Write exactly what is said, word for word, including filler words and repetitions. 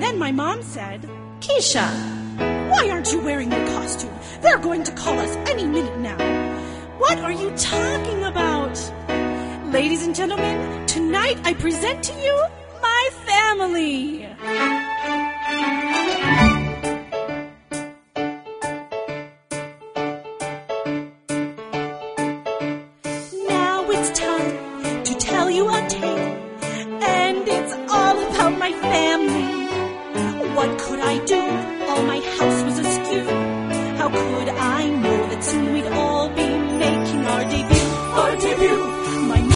Then my mom said, Keisha, why aren't you wearing your costume? They're going to call us any minute now. What are you talking about? Ladies and gentlemen, tonight I present to you my family.